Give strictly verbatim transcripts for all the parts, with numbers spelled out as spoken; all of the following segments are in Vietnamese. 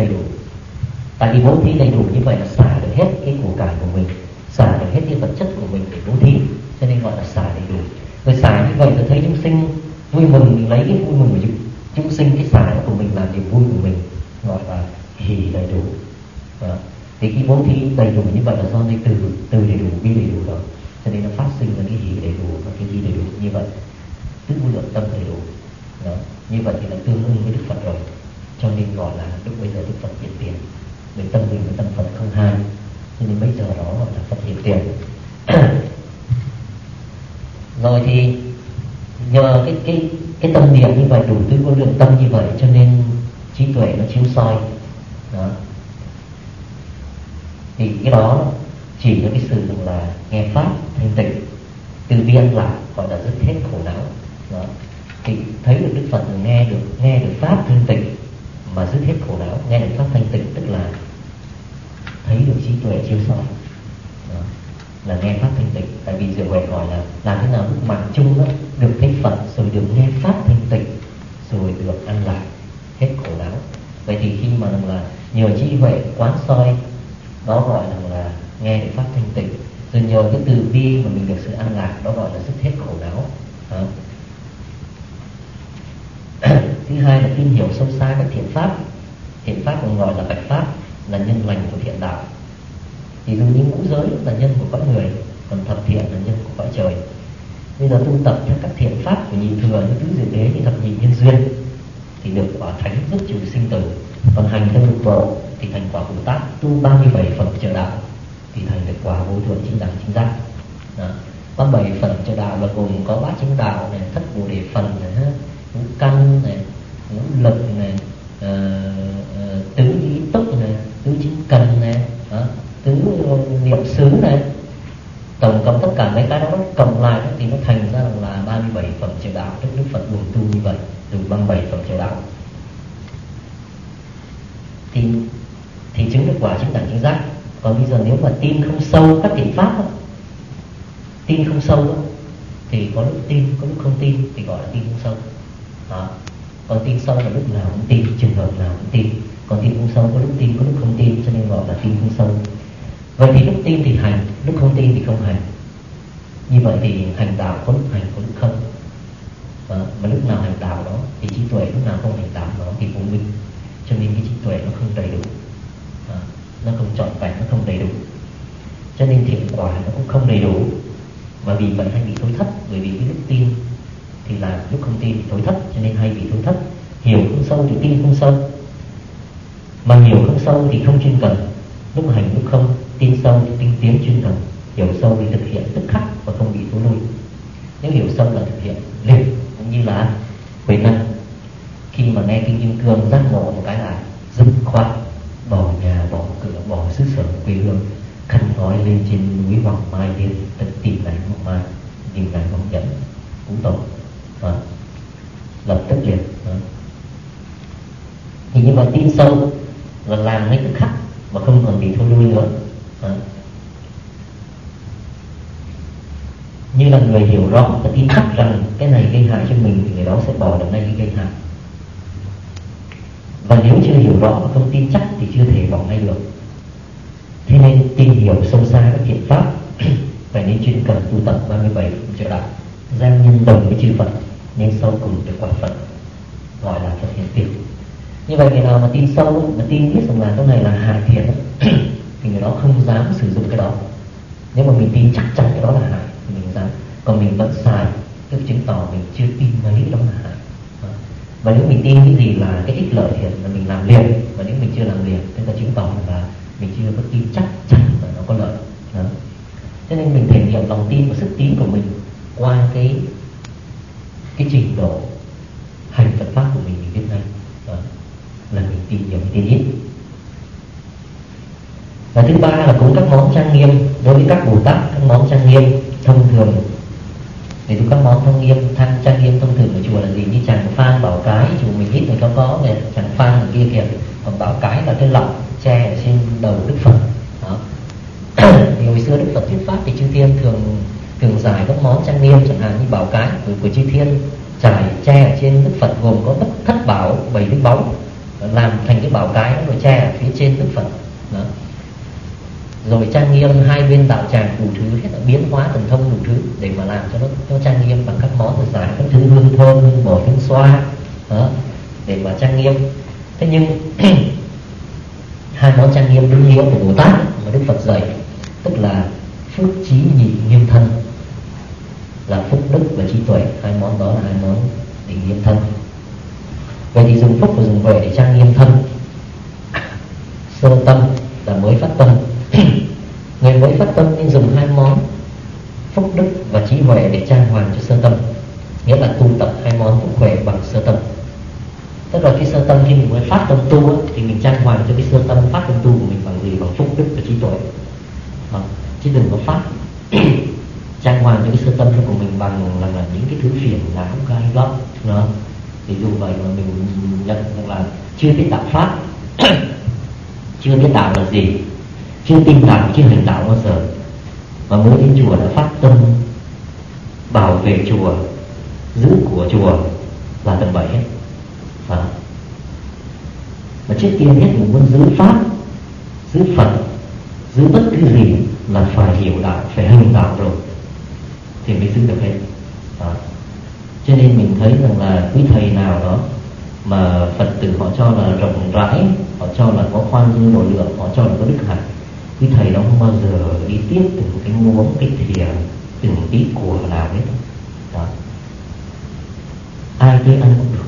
đầy đủ. Tại vì bố thí đầy đủ như vậy là xả được hết cái của cải của mình, xả được hết cái vật chất của mình để bố thí, cho nên gọi là xả đầy đủ. Rồi xả như vậy tôi thấy chúng sinh vui mừng, mình lấy cái vui mừng của chúng, chúng sinh, cái xả của mình làm niềm vui của mình, gọi là hỷ đầy đủ. Đó. Thì cái bố thí đầy đủ như vậy là do cái từ từ đầy đủ, vi đầy đủ đó, cho nên nó phát sinh ra cái hỷ đầy đủ và cái vi đầy đủ như vậy, tức lượng tâm đầy đủ. Đó. Như vậy thì là tương ưng với Đức Phật rồi, cho nên gọi là lúc bây giờ Đức Phật hiện tiền, với tâm mình với tâm Phật không hai, cho nên bây giờ đó gọi là Phật hiện tiền. Rồi thì nhờ cái cái cái tâm niệm như vậy, đủ tứ vô lượng tâm như vậy, cho nên trí tuệ nó chiếu soi. Đó. Thì cái đó chỉ là cái sự là nghe pháp thanh tịnh, từ bi an lạc, gọi là dứt hết khổ não. Đó. Thì thấy được Đức Phật, nghe được nghe được pháp thanh tịnh mà dứt hết khổ não. Nghe được pháp thanh tịnh tức là thấy được trí tuệ chiếu soi. Đó. Là nghe pháp thanh tịnh. Tại vì Diệu Huệ hỏi là làm thế nào lúc mạng chung đó, được thấy Phật rồi được nghe pháp thanh tịnh rồi được an lạc hết khổ não. Vậy thì khi mà là nhờ trí huệ quán soi, đó gọi là, là nghe được pháp thanh tịnh, rồi nhờ cái từ bi mà mình được sự an lạc, đó gọi là dứt hết khổ não. Đó. Thứ hai là tin hiểu sâu xa các thiện pháp. Thiện pháp còn gọi là bạch pháp, là nhân lành của thiện đạo. Thì dù như ngũ giới là nhân của cõi người, còn thập thiện là nhân của cõi trời. Bây giờ tu tập theo các thiện pháp của nhị thừa như tứ diệu đế, như thập nhị nhân duyên, thì được quả thánh dứt trừ sinh tử. Còn hành theo lục độ thì thành quả Bồ Tát, tu ba mươi bảy phẩm trợ đạo thì thành được quả vô thượng chính đẳng chính giác. ba mươi bảy phẩm trợ đạo là gồm có bát chánh đạo này, thất bồ đề phần này, ngũ căn này, ngũ lực này, uh, uh, tứ ý túc này, tứ chính cần này, uh, tứ niệm xứ này. Tổng cộng tất cả mấy cái đó cộng lại thì nó thành ra là ba mươi bảy phẩm trợ đạo. Đức Đức Phật buồn tu như vậy, từ ba mươi bảy phẩm trợ đạo thì thì chứng được quả chính đẳng chính giác. Còn bây giờ nếu mà tin không sâu các thiện pháp đó, tin không sâu đó, thì có lúc tin, có lúc không tin, thì gọi là tin không sâu. Đó. Còn tin sâu là lúc nào cũng tin, trường hợp nào cũng tin. Còn tin không sâu có lúc tin, có lúc không tin, cho nên gọi là tin không sâu. Vậy thì lúc tin thì hành, lúc không tin thì không hành. Như vậy thì hành đạo có lúc hành, có lúc không. Đó. Mà lúc nào hành đạo đó thì trí tuệ, lúc nào không hành đạo đó thì vô minh. Cho nên cái trí tuệ nó không đầy đủ, à, nó không trọn vẹn, nó không đầy đủ. Cho nên thiện quả nó cũng không đầy đủ. Và vì vậy hay bị thối thất. Bởi vì cái lúc tin thì là, lúc không tin thì thối thất, cho nên hay bị thối thất. Hiểu không sâu thì tin không sâu. Mà hiểu không sâu thì không chuyên cần. Lúc hành lúc không, tin sâu thì tinh tiến chuyên cần. Hiểu sâu thì thực hiện tức khắc và không bị thối lui. Nếu hiểu sâu là thực hiện liền, cũng như là Huệ Năng khi mà nghe kinh Kim Cương giác ngộ một cái là dứt khoát bỏ nhà, bỏ cửa, bỏ xứ sở quê hương, khăn gói lên trên núi Hoàng Mai Liên, tận tìm lại Hoàng Mai, tìm lại Hoàng Nhẫn, Cú Tổ, à, lập tức liền. À. Thì như vậy tin sâu là làm ngay tức khắc và không còn bị thôi lui nữa. À. Như là người hiểu rõ và tin chắc rằng cái này gây hại cho mình thì người đó sẽ bỏ được ngay cái gây hại. Và nếu chưa hiểu rõ và không tin chắc thì chưa thể bỏ ngay được. Thế nên tin hiểu sâu xa các thiện pháp phải nên chuyên cần tu tập ba mươi bảy trợ đạo, giang nhân đồng với chư Phật, nên sau cùng được quả Phật, gọi là Phật hiện tiền. Như vậy người nào mà tin sâu, mà tin biết rằng là cái này là hại thiện thì người đó không dám sử dụng cái đó. Nếu mà mình tin chắc chắn cái đó là hại thì mình dám. Còn mình vẫn xài, tức chứng tỏ mình chưa tin mấy đó là hại. Và nếu mình tin cái gì là cái ích lợi thiện là mình làm liền, và nếu mình chưa làm liền tức là chứng tỏ là mình chưa có tin chắc chắn là nó có lợi. Đó. Cho nên mình thể hiện lòng tin và sức tín của mình qua cái cái trình độ hành Phật pháp của mình, mình biết ngay đó là mình tin nhiều, mình tin ít. Và thứ ba là cũng các món trang nghiêm. Đối với các Bồ Tát, các món trang nghiêm thông thường thì tu các món thông nghiêm, thăng trang nghiêm thông thường ở chùa là gì? Như tràng phan, bảo cái, chùa mình ít người có có này, tràng phan ở kia kìa, còn bảo cái là cái lọng tre ở trên đầu Đức Phật. Đó. Thì hồi xưa Đức Phật thuyết pháp thì chư thiên thường thường giải các món trang nghiêm, chẳng hạn như bảo cái của, của chư thiên trải tre ở trên Đức Phật gồm có bất thất bảo, bảy đức báu, làm thành cái bảo cái nó rồi che ở phía trên Đức Phật đó. Rồi trang nghiêm hai bên đạo tràng đủ thứ hết, là biến hóa thần thông đủ thứ để mà làm cho nó, nó trang nghiêm bằng các món từ giải các thứ hương thơm, hương bột, hương xoa đó, để mà trang nghiêm. Thế nhưng hai món trang nghiêm đúng nghĩa của Bồ Tát mà Đức Phật dạy, tức là phước trí nhị nghiêm thân, là phúc đức và trí tuệ. Hai món đó là hai món để nghiêm thân. Vậy thì dùng phúc và dùng huệ để trang nghiêm thân. Sơ tâm là mới phát tâm. Người mới phát tâm nên dùng hai món phúc đức và trí huệ để trang hoàng cho sơ tâm, nghĩa là tu tập hai món phúc huệ bằng sơ tâm. Tức là khi sơ tâm, khi mình mới phát tâm tu thì mình trang hoàng cho cái sơ tâm phát tâm tu của mình bằng gì? Bằng phúc đức và trí tuệ đó. Chứ đừng có phát trang hoàng cho cái sơ tâm của mình bằng là, là những cái thứ phiền não gai góc đó. Thì dù vậy mà mình nhận rằng là chưa biết đạo pháp chưa biết đạo là gì, chưa tin đạo, chưa hành đạo bao giờ, mà mới đến chùa đã phát tâm bảo vệ chùa, giữ của chùa là tầm bậy hết đó. Mà trước tiên hết mình muốn giữ pháp, giữ Phật, giữ bất cứ gì là phải hiểu đạo, phải hành đạo rồi thì mới giữ được hết đó. Cho nên mình thấy rằng là quý thầy nào đó mà Phật tử họ cho là rộng rãi, họ cho là có khoan dung độ lượng, họ cho là có đức hạnh, quý thầy đó không bao giờ đi tiếp từng cái muỗng, cái thìa, từng tí của nào hết đó. Ai tới ăn cũng được,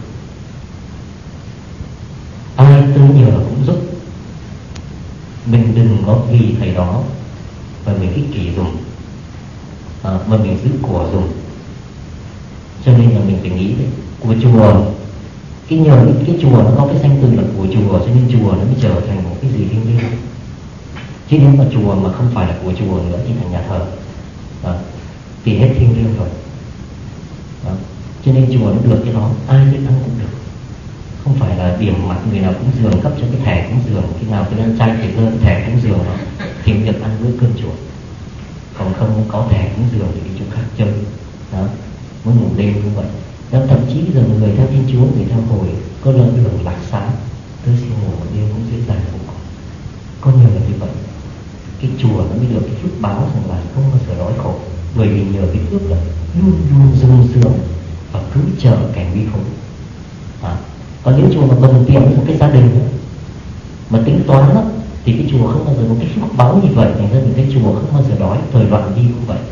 ai tới nhờ cũng giúp. Mình đừng có vì thầy đó mà mình ích kỷ dùng à, mà mình giữ của dùng. Cho nên là mình phải nghĩ đấy, của chùa, cái nhờ cái chùa nó có cái danh từ là của chùa, cho nên chùa nó mới trở thành một cái gì thiêng liêng. Chứ nếu mà chùa mà không phải là của chùa nữa thì thành nhà thờ đó, thì hết thiêng liêng rồi đó. Cho nên chùa nó được cái đó, ai biết ăn cũng được, không phải là điểm mặt người nào cũng dường cấp cho cái thẻ cúng dường, khi nào cái lên trai thì lên thẻ cúng dường đó thì được ăn bữa cơm chùa. Còn không có thẻ cúng dường thì đi chỗ khác chơi đó, muốn ngủ đêm như vậy đó. Thậm chí giờ người theo Thiên Chúa, người theo Hồi có lên đường lạc sáng, tôi xin ngủ một đêm cũng dưới tàn cũng có, có nhờ như vậy cái chùa nó mới được cái phước báo rằng là không bao giờ đói khổ, bởi vì nhờ cái phước là luôn luôn sung sướng và cứ chờ cảnh nguy khốn à. Còn nếu chùa mà cần tiền một cái gia đình nữa, mà tính toán đó, thì cái chùa không bao giờ có cái phước báo như vậy. Thành ra những cái chùa không bao giờ đói. Thời loạn đi cũng vậy,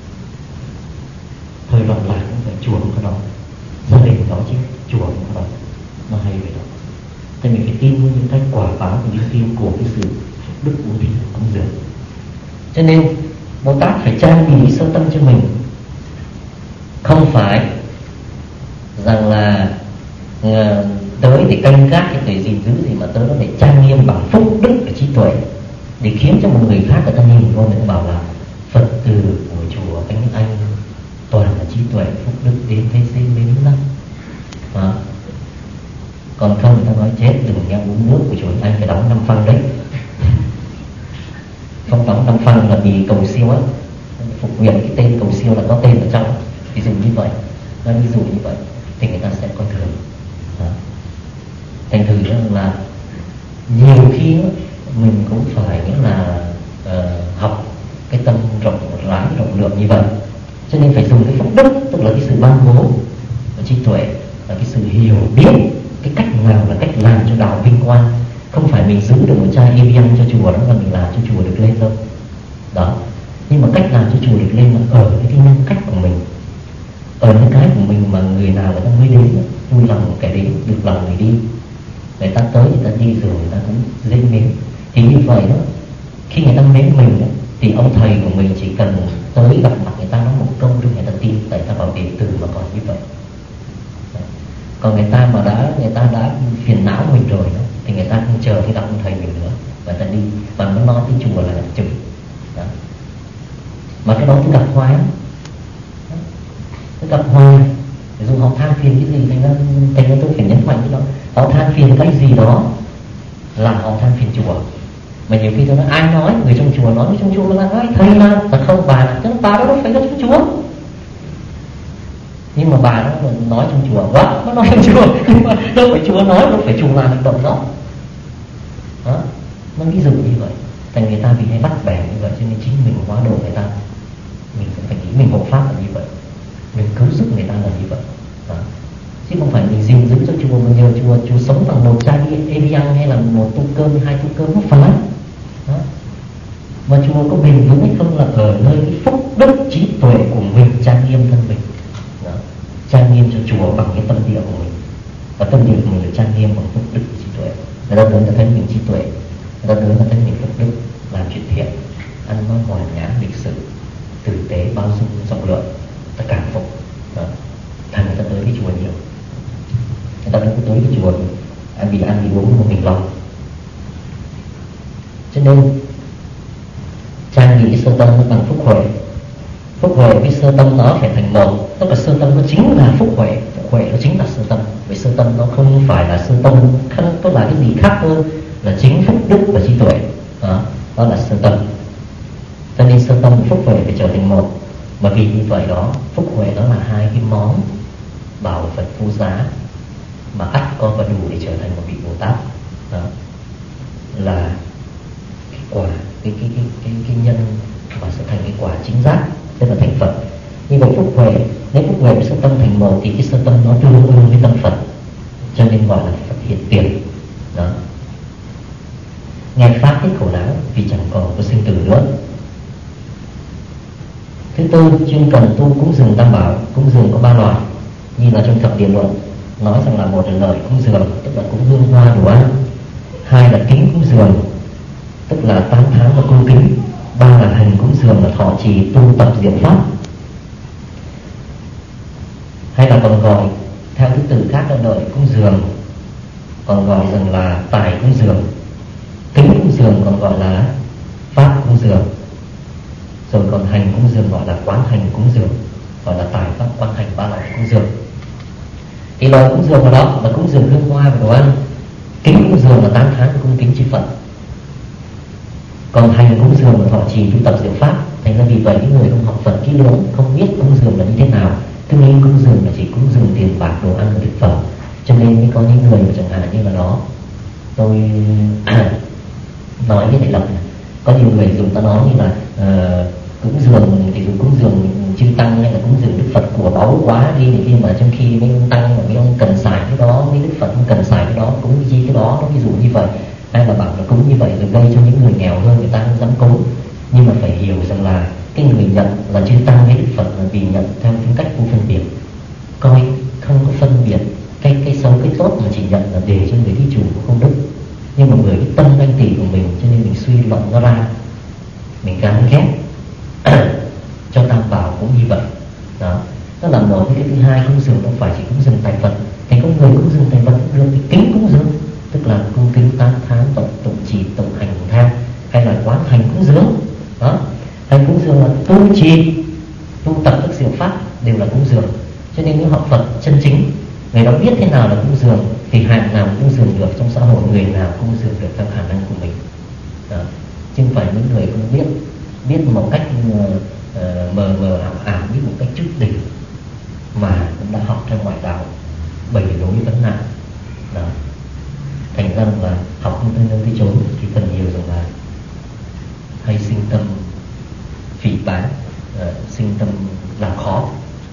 thời loạn lạc cũng vậy, chùa không có đó, gia đình đó chứ chùa không có đó. Nó hay vậy đó. Thì mình phải tin với những cái quả báo và những tin của cái sự đức bố thí cúng dường. Cho nên Bồ Tát phải trang bị sơ tâm cho mình, không phải rằng là uh, tới để canh gác hay để gìn giữ gì, mà tới đó để trang nghiêm bằng phúc đức và trí tuệ, để khiến cho một người khác người ta nhìn vô mình bảo là Phật tử của chùa anh anh toàn là trí tuệ, phúc đức đến thế xây mến lắm đó. Còn không người ta nói chết đừng nghe uống nước của chùa anh phải đóng năm phân đấy. Không đóng năm phân là vì cầu siêu á, phục nguyện cái tên cầu siêu là có tên ở trong, ví dụ như vậy. Nó ví dụ như vậy thì người ta sẽ coi thường đó. Thành thử là nhiều khi đó, mình cũng phải nghĩa là uh, học cái tâm rộng rãi rộng lượng như vậy. Cho nên phải dùng cái phúc đức, tức là cái sự ban bố và trí tuệ, là cái sự hiểu biết cái cách nào là cách làm cho đạo vinh quang. Không phải mình giữ được một chai e vê en cho chùa đó là mình làm cho chùa được lên đâu đó. Nhưng mà cách làm cho chùa được lên là ở cái nhân cách của mình, ở những cái của mình mà người nào người ta mới đến, vui lòng kẻ đến, được lòng người đi. Người ta tới, người ta đi rồi người ta cũng dễ mến. Thì như vậy đó, khi người ta mến mình đó, thì ông thầy của mình chỉ cần tới gặp mặt người ta nói một câu để người ta tin, tại ta bảo đệ tử mà còn như vậy. Còn người ta mà đã người ta đã phiền não mình rồi đó, thì người ta không chờ khi gặp ông thầy mình nữa, người ta đi và nó nói tới chùa là chừng đó. Mà cái đó tôi gặp hoài lắm, tôi gặp hoài. Dù họ than phiền cái gì thành ra thành ra tôi phải nhấn mạnh cái đó. Họ than phiền cái gì đó là họ than phiền chùa. Mà nhiều khi tôi nói ai nói, người trong chùa nói trong chùa là ai thầy mà, là không bà là chứ bà đó đâu phải là trong chùa. Nhưng mà bà nó nói trong chùa quá, nó nói trong chùa nhưng mà đâu phải chùa nói, đâu phải chùa làm hành động đó. Đó, nó ví dụ như vậy. Thành người ta vì hay bắt bẻ như vậy cho nên chính mình hóa độ người ta, mình cũng phải nghĩ mình hộ pháp là như vậy, mình cứu giúp người ta là như vậy. Đó. Chứ không phải mình gìn giữ cho chùa, mình nhờ chùa chùa sống bằng một chai Evian hay là một tô cơm, hai tô cơm, không phải. Đó. Mà chùa có bền vững hay không là ở nơi cái phúc đức trí tuệ của mình trang nghiêm thân mình. Đó. Trang nghiêm cho chùa bằng cái tâm địa của mình, và tâm địa của mình được trang nghiêm bằng phúc đức trí tuệ. Người ta đến ta thấy mình trí tuệ, người ta đến ta thấy mình phúc đức, làm chuyện thiện, ăn nói hòa nhã, lịch sự, tử tế, bao dung, rộng lượng, ta cảm phục. Đó. Thành người ta tới cái chùa nhiều, người ta đến tới cái chùa ăn vì ăn vì uống một mình lòng. Cho nên trang nghĩ sơ tâm nó bằng phúc huệ, phúc huệ với sơ tâm nó phải thành một, tức là sơ tâm nó chính là phúc huệ, phúc huệ nó chính là sơ tâm. Vậy sơ tâm nó không phải là sơ tâm, tức là cái gì khác hơn là chính phúc đức và trí tuệ. Đó, đó là sơ tâm. Cho nên sơ tâm và phúc huệ phải trở thành một. Mà vì như vậy đó, phúc huệ đó là hai cái món bảo vật vô giá mà ắt có và đủ để trở thành một vị Bồ Tát. Đó là cái quả, cái cái cái cái, cái nhân mà sẽ thành cái quả chính giác, tức là thành Phật. Như vậy phúc huệ, nếu phúc huệ với sơ tâm thành một thì cái sơ tâm nó tương ứng với tâm Phật, cho nên gọi là Phật hiện tiền. Đó. Nghe pháp hết khổ não vì chẳng còn có sinh tử nữa. Thứ tư, chuyên cần tu cúng dường tam bảo. Cúng dường có ba loại, như là trong thập điển luận nói rằng là một là lợi cúng dường, tức là cúng hương hoa đồ ăn; hai là kính cúng dường, tức là tán thán và cung kính; ba là hành cúng dường, là thọ trì tu tập diệu pháp. Hay là còn gọi theo thứ tự khác là lợi cúng dường, còn gọi rằng là tài cúng dường; kính cúng dường còn gọi là pháp cúng dường; rồi còn hành cúng dường gọi là quán hành cúng dường, gọi là tài pháp quán hành, ba loại cúng dường. Thì loại cúng dường đó là cúng dường hương hoa và đồ ăn, kính cúng dường là tán thán và cung kính chư Phật, còn hành cúng dường là thọ trì tu tập diệu pháp. Thành ra vì vậy những người không học Phật kỹ lưỡng, không biết cúng dường là như thế nào, cứ nghĩ cúng dường là chỉ cúng dường tiền bạc, đồ ăn và thực phẩm, cho nên mới có những người mà chẳng hạn như là đó, tôi nói cái này là có nhiều người dùng ta nói như là uh, cúng dường thì dùng cúng dường chư tăng hay là cúng dường Đức Phật của báu quá đi này kia, mà trong khi mấy ông tăng mà mấy ông cần xài cái đó, mấy Đức Phật không cần xài cái đó, cúng gì cái đó, nó ví dụ như vậy. Hay là bảo là cúng như vậy rồi gây cho những người nghèo hơn, người ta không dám cúng. Nhưng mà phải hiểu rằng là cái người nhận là chư tăng hay Đức Phật là vì nhận theo tính cách vô phân biệt, coi không có phân biệt cái cái xấu cái tốt, mà chỉ nhận là để cho người thí chủ của công đức. Nhưng mà người cái tâm ganh tị của mình, cho nên mình suy luận nó ra, mình gán ghét cho tam bảo cũng như vậy. Đó, đó là một. Cái thứ hai, cúng dường không phải chỉ cúng dường tài vật, thì có người cúng dường tài vật cũng được, thì kính cúng dường tức là cung kính tán thán, tụng tụng trì, tụng hành tham, hay là quán hành cúng dường. Đó, hành cúng dường là tu trì, tu tập các diệu pháp đều là cúng dường. Cho nên những học Phật chân chính, người đó biết thế nào là cúng dường thì hạng nào cúng dường được trong xã hội, người nào cúng dường được theo khả năng của mình. Đó, chứ không phải những người không biết, biết một cách uh, mờ mờ ảo ảo, biết một cách chút đỉnh mà cũng đã học theo ngoại đạo bảy đối vấn nạn. Đó, thành ra là học không tới nơi tới chốn thì phần nhiều rằng là hay sinh tâm phỉ báng, uh, sinh tâm làm khó.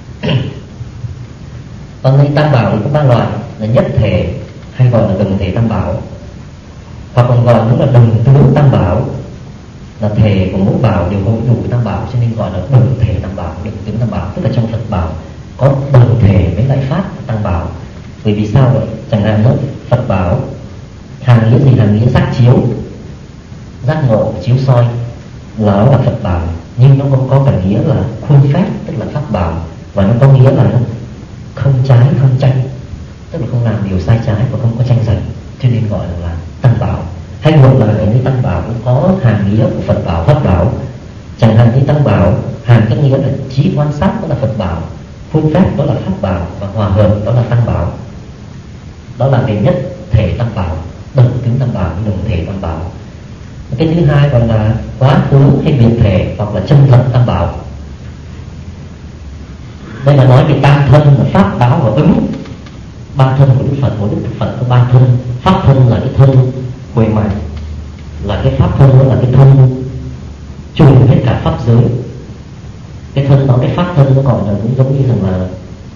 Còn đây tam bảo thì có ba loại là nhất thể, hay gọi là đồng thể tam bảo, hoặc còn gọi cũng là đồng tướng tam bảo, là thể của mỗi bảo đều có đủ tam bảo, cho nên gọi là đồng thể tam bảo, đồng tướng tam bảo. Tức là trong Phật bảo có đồng thể với lại pháp tam bảo. Bởi vì sao vậy? Chẳng hạn nữa, Phật bảo hàng nghĩa gì? Hàng nghĩa giác chiếu, giác ngộ, chiếu soi là nó là Phật bảo, nhưng nó cũng có cả nghĩa là khuôn phép, tức là pháp bảo, và nó có nghĩa là không trái không tranh, tức là không làm điều sai trái và không có tranh giành, cho nên gọi là, là tam bảo. Hay ngược lại, ở những tam bảo cũng có hàng nghĩa của Phật bảo, pháp bảo. Chẳng hạn như tam bảo hàng cái nghĩa là trí quan sát, đó là Phật bảo; phương pháp đó là pháp bảo; và hòa hợp đó là tam bảo. Đó là cái nhất thể tam bảo, đồng tướng tam bảo, đồng thể tam bảo. Cái thứ hai gọi là quá tướng hay biệt thể, hoặc là chân thật tam bảo. Đây là nói về tam thân là pháp, báo và ứng. Ba thân của Đức Phật, của Đức Phật có ba thân. Pháp thân là cái thân huệ mạng, là cái pháp thân, đó là cái thân trùm hết cả pháp giới. Cái thân đó, cái pháp thân nó gọi là cũng giống như rằng là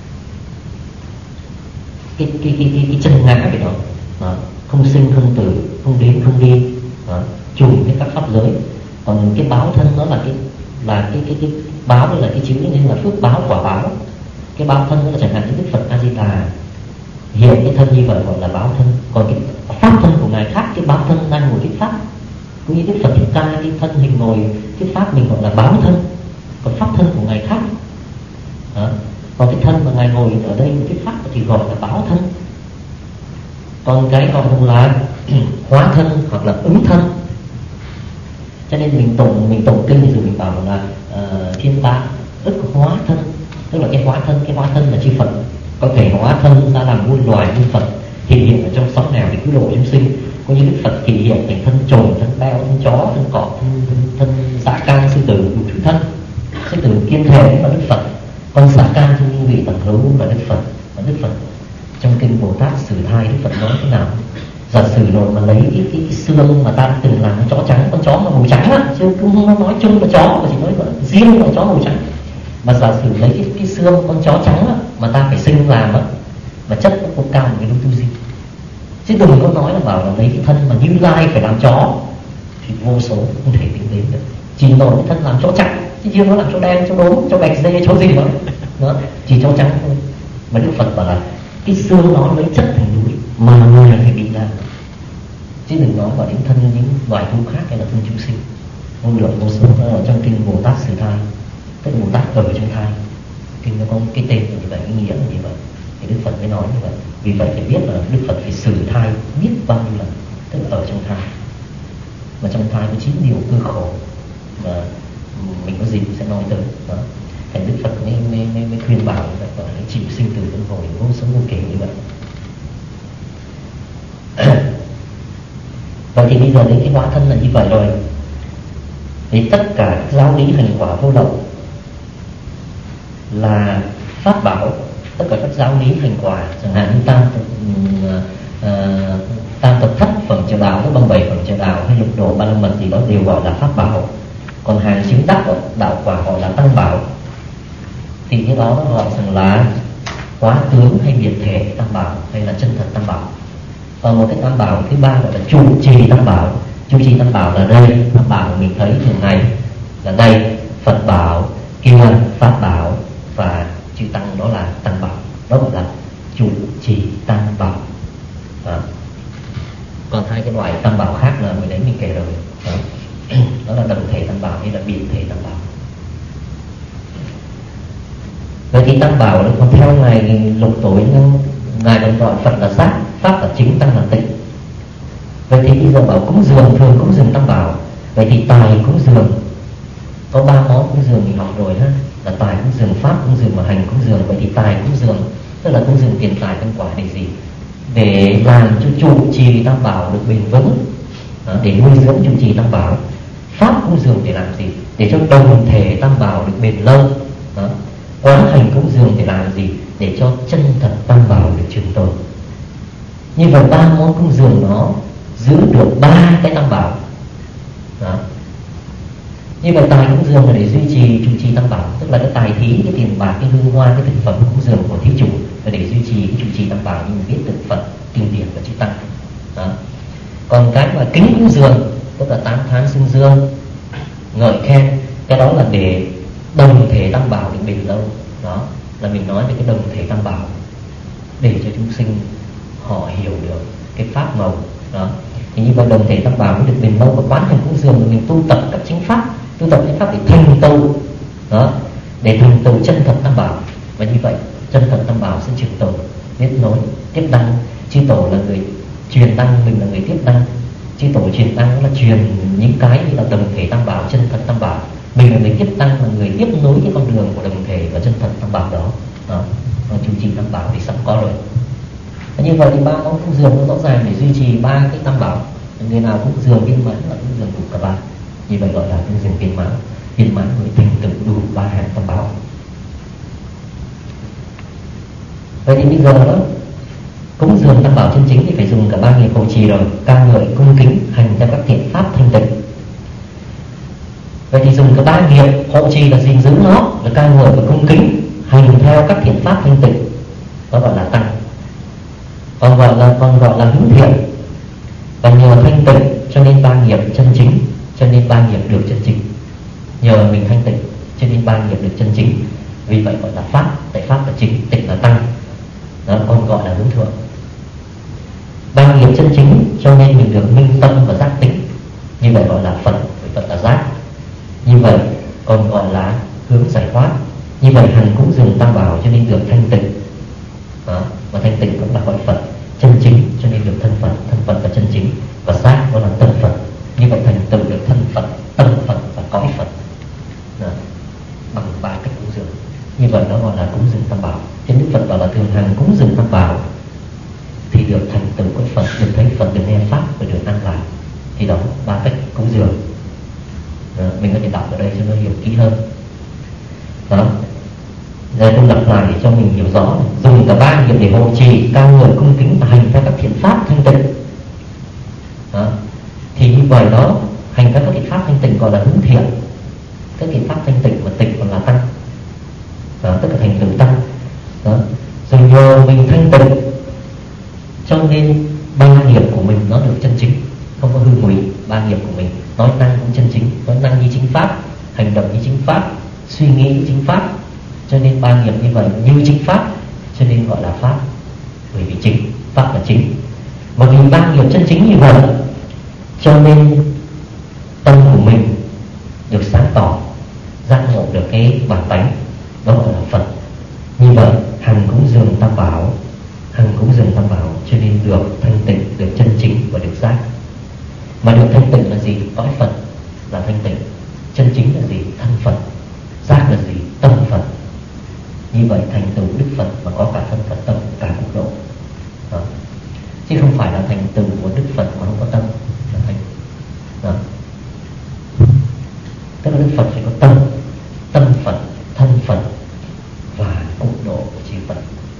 cái cái cái cái, cái chân ngã vậy đó. Đó, không sinh không tử, không đến không đi, đó, trùm hết các pháp giới. Còn cái báo thân đó là cái là cái cái cái báo, đây là cái chữ như là phước báo, quả báo. Cái báo thân đó là chẳng hạn như Đức Phật A Di Đà hiện cái thân như vậy gọi là báo thân. Còn cái pháp thân của ngài khác, cái báo thân đang ngồi cái pháp, cũng như Đức Phật Thích Ca cái thân hình ngồi cái pháp mình gọi là báo thân. Còn pháp thân của ngài khác. Đó. Còn cái thân mà ngài ngồi ở đây cái pháp thì gọi là báo thân. Còn cái gọi là hóa thân hoặc là ứng thân. Cho nên mình tụng mình tụng kinh thì mình bảo là uh, thiên bá ức hóa thân, tức là cái hóa thân, cái hóa thân là chư Phật có thể hóa thân ra làm muôn loài như Phật thì hiện ở trong sống nào để cứu độ chúng sinh. Có như Đức Phật thì hiện thành thân trồn, thân beo, thân chó, thân cọp, thân, thân, thân dã can, sư tử, đủ thứ thân. Sư tử kiên thể là Đức Phật, con dã can trong những vị tầng hữu là Đức Phật. Và Đức Phật trong kinh Bồ Tát Sử Thai, Đức Phật nói thế nào? Giả sử rồi mà lấy cái, cái, cái xương mà ta từng làm chó trắng, con chó mà màu trắng á, chứ không nói chung là chó, mà chỉ nói là riêng là chó màu trắng. Mà giả sử lấy cái, cái xương con chó trắng á, mà ta phải sinh làm á, mà chất nó không cao một cái tu gì. Chứ đừng có nói là bảo là lấy cái thân mà Như Lai phải làm chó thì vô số không thể tính đến được. Chỉ nói cái thân làm chó trắng, chứ chưa nó làm chó đen, chó đốm, chó bạch dê, chó gì đó. Đó, chỉ chó trắng thôi. Mà Đức Phật bảo là cái xương nó lấy chất thành núi mà người phải bị làm. Chứ đừng nói vào đến thân những loài thú khác hay là thân chúng sinh. Không được, vô số ở trong kinh Bồ Tát Sử Thai, tức Bồ Tát ở trong thai. Kinh nó có cái tên là như vậy, cái nghĩa là như vậy. Thì Đức Phật mới nói như vậy. Vì vậy phải biết là Đức Phật phải xử thai biết bao nhiêu lần, tức là ở trong thai. Mà trong thai có chín điều cơ khổ mà mình có dịp sẽ nói tới đó. Thành Đức Phật mới, mới, mới, mới khuyên bảo như vậy, gọi là chịu sinh tử luân hồi vô số vô kể như vậy. Vậy thì bây giờ đến cái hóa thân là như vậy rồi. Thì tất cả các giáo lý hành quả vô lậu là pháp bảo. Tất cả các giáo lý hành quả, chẳng hạn như tam uh, tam tập thất phẩm trợ đạo, cái băng bảy phẩm trợ đạo hay lục độ ba la mật gì đó đều gọi là pháp bảo. Còn hàng chứng đắc đạo quả gọi là tăng bảo. Thì cái đó nó gọi rằng là quá tướng hay biệt thể tam bảo hay là chân thật tam bảo. Còn một cái tam bảo thứ ba gọi là trụ trì tam bảo. Trụ trì tam bảo là đây, tam bảo mà mình thấy thường ngày là đây, Phật bảo, kia pháp bảo và chư tăng, đó là tăng bảo. Đó gọi là trụ trì tam bảo. Đó. Còn hai cái loại tam bảo khác là mình đấy mình kể rồi. Đó, đó là đồng thể tam bảo hay là biệt thể tam bảo. Vậy thì tam bảo nó còn theo ngài Lục Tối, ngài còn gọi Phật là giác, pháp là chính, tăng là tịnh. Vậy thì bây giờ bảo cúng dường, thường cúng dường tam bảo. Vậy thì tài cúng dường có ba món cúng dường mình học rồi ha, là tài cúng dường, pháp cúng dường và hành cúng dường. Vậy thì tài cúng dường tức là cúng dường tiền tài nhân quả để gì? Để làm cho trụ trì tam bảo được bền vững, đó, để nuôi dưỡng trụ trì tam bảo. Pháp cúng dường để làm gì? Để cho đồng thể tam bảo được bền lâu. Đó. Quán hành cúng dường để làm gì? Để cho chân thật tam bảo được trường tồn. Như vậy ba món cúng dường nó giữ được ba cái tam bảo. Đó. Như vậy tài cúng dường là để duy trì trụ trì tam bảo, tức là cái tài thí, cái tiền bạc, cái hương hoa, cái thực phẩm cúng dường của thí chủ là để duy trì cái trụ trì tam bảo như mình biết từ Phật, kinh điển và chư tăng. Đó. Còn cái mà kính cúng dường tức là tán thán xưng dương, ngợi khen, cái đó là để đồng thể tam bảo được bền lâu. Đó là mình nói về cái đồng thể tam bảo để cho chúng sinh họ hiểu được cái pháp màu. Đó thì như vậy đồng thể tam bảo mới được bền lâu. Và quán hành cúng dường mình tu tập các chính pháp, tu tập chính pháp để thành tựu, đó, để thành tựu chân thật tam bảo. Và như vậy chân thật tam bảo sẽ trường tồn, tiếp nối, tiếp đăng. Chư tổ là người truyền đăng, mình là người tiếp đăng. Chư tổ truyền đăng là truyền những cái như là đồng thể tam bảo, chân thật tam bảo. Mình là người tiếp đăng, là người tiếp nối cái con đường của đồng thể và chân thật tam bảo đó. Đó, còn trụ trì tam bảo thì sẵn có rồi. Như vậy thì ba món cúng dường nó rõ ràng để duy trì ba cái tam bảo. Người nào cúng dường viên mãn là cúng dường đủ cả ba. Như vậy gọi là cúng dường viên mãn. Viên mãn mới thành tựu đủ ba hạng tam bảo. Vậy thì bây giờ đó, cúng dường tam bảo chân chính thì phải dùng cả ba nghiệp hộ trì rồi: ca ngợi, cung kính, hành theo các thiện pháp thanh tịnh. Vậy thì dùng cả ba nghiệp hộ trì là gìn giữ nó, là ca ngợi và cung kính, hành theo các thiện pháp thanh tịnh, đó gọi là tăng. Còn gọi là còn gọi là hướng thiện. Và nhờ thanh tịnh cho nên ba nghiệp chân chính, cho nên ba nghiệp được chân chính. Nhờ mình thanh tịnh cho nên ba nghiệp được chân chính. Vì vậy gọi là pháp, tại pháp là chính, tịnh là tăng. Đó, còn gọi là hướng thượng. Ba nghiệp chân chính cho nên mình được minh tâm và giác tính. Như vậy gọi là Phật, Phật là giác. Như vậy còn gọi là hướng giải thoát. Như vậy hành cúng dường tam bảo cho nên được thanh tịnh. Đó, và thanh tịnh cũng là gọi Phật chân chính, cho nên được thân Phật, thân Phật là chân chính. Và giác đó là tâm Phật. Như vậy thành tựu được thân Phật, tâm Phật và cõi Phật. Đó, bằng ba cách cúng dường. Như vậy đó gọi là cúng dường tam bảo. Cho Đức Phật bảo là thường hành cúng dường tam bảo thì được thành tựu cõi Phật, được thấy Phật, được nghe pháp và được an lạc. Thì đó ba cách cúng dường. Đó, mình có thể đọc ở đây cho nó hiểu kỹ hơn. Đó, giờ tôi lặp lại để cho mình hiểu rõ. Dùng cả ba nghiệp để hộ trì, ca ngợi, cung kính và hành theo các thiện pháp thanh tịnh. Đó, thì như vậy đó, hành theo các thiện pháp thanh tịnh gọi là hướng thiện. Các thiện pháp thanh tịnh và tịnh còn là tăng. Đó, tất cả thành tựu tăng. Đó, rồi nhờ mình thanh tịnh cho nên ba nghiệp của mình nó được chân chính, không có hư ngụy. Ba nghiệp của mình nói năng cũng chân chính, nói năng như chính pháp, hành động như chính pháp, suy nghĩ như chính pháp. Cho nên ba nghiệp như vậy như chính pháp, cho nên gọi là pháp. Bởi vì chính, pháp là chính. Mà vì ba nghiệp chân chính như vậy, cho nên tâm của mình được sáng tỏ, giác ngộ được cái bản tánh, đó gọi là Phật. Như vậy hành cúng dường tam bảo, hành cúng dường tam bảo cho nên được thanh tịnh, được chân chính và được giác. Mà được thanh tịnh là gì? Cõi Phật là thanh tịnh. Chân chính là gì? Thân Phật. Giác là gì? Tâm Phật. Như vậy thành tựu Đức Phật mà có cả thân Phật tâm, cả mức độ. Đó, chứ không phải là thành tựu của Đức Phật mà không có tâm là thành. Đó, tức là Đức Phật phải có tâm, tâm Phật, thân Phật và mức độ của chư Phật.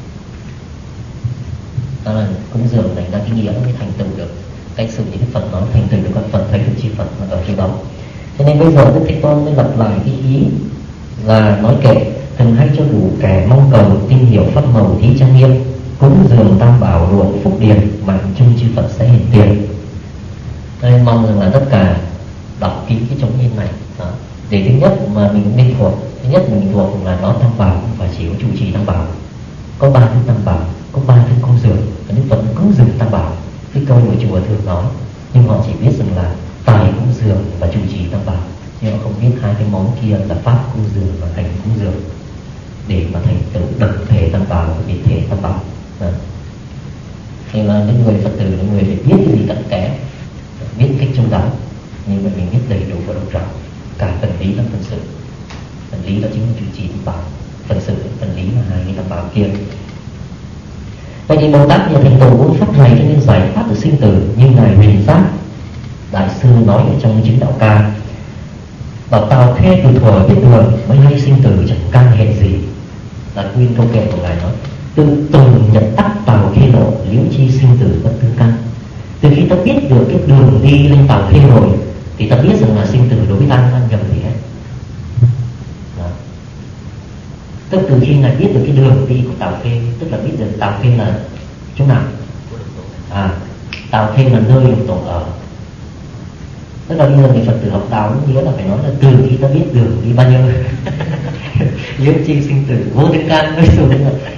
Đó là cúng dường này ra cái nghĩa mới thành tựu được cái sự như Đức Phật nói, thành tựu được con Phật, thấy được chư Phật ở chỗ đó. Cho nên bây giờ Đức Thế Tôn mới lặp lại cái ý là nói kệ: thường hay cho đủ kẻ mong cầu tin hiểu pháp màu thí trang nghiêm, cúng dường tam bảo ruộng phúc điền, mạnh chung chư Phật sẽ hiện tiền. Nên mong rằng là tất cả đọc kỹ cái chống nhiên này. Đó, để thứ nhất mà mình nên thuộc, thứ nhất mình thuộc là nó tam bảo, không phải chỉ có chủ trì tam bảo. Có ba thứ tam bảo, có ba thứ cúng dường, và Đức Phật cúng dường tam bảo. Cái câu của chùa thường nói, nhưng họ chỉ biết rằng là tài cúng dường và chủ trì tam bảo, nhưng họ không biết hai cái món kia là pháp cúng dường và hành cúng dường, để mà thành tựu độc thể tam bảo và biệt thể tam bảo. Thì là những người Phật tử là người phải biết cái gì cặn kẽ, biết cách trong đó, nhưng mà mình biết đầy đủ và rộng rãi cả phần lý và phần sự. Phần lý đó chính là chủ trì tam bảo, phần sự phần lý là hai cái tam bảo kia. Vậy thì Bồ Tát nhờ thành tựu bốn pháp này cho nên giải thoát từ sinh tử, như ngài Huyền Giác đại sư nói ở trong Chứng Đạo Ca: bảo Tào Khê từ thuở biết đường, mới hay sinh tử chẳng can hệ gì. Là nguyên câu kệ của ngài nói: từ tùng nhật tắc Tào Khê lộ, liễu chi sinh tử bất tư căn. Từ khi ta biết được cái đường đi lên Tào Khê rồi, thì ta biết rằng là sinh tử đối với ta không ăn nhầm gì hết. Đó, tức từ khi ngài biết được cái đường đi của Tào Khê, tức là biết được Tào Khê là chỗ nào. À, Tào Khê là nơi lục tổ ở. Tức là bây giờ người Phật tử học đạo cũng nhớ là phải nói là từ khi ta biết đường đi bao nhiêu liễu chi sinh tử vô tư can mới xuống.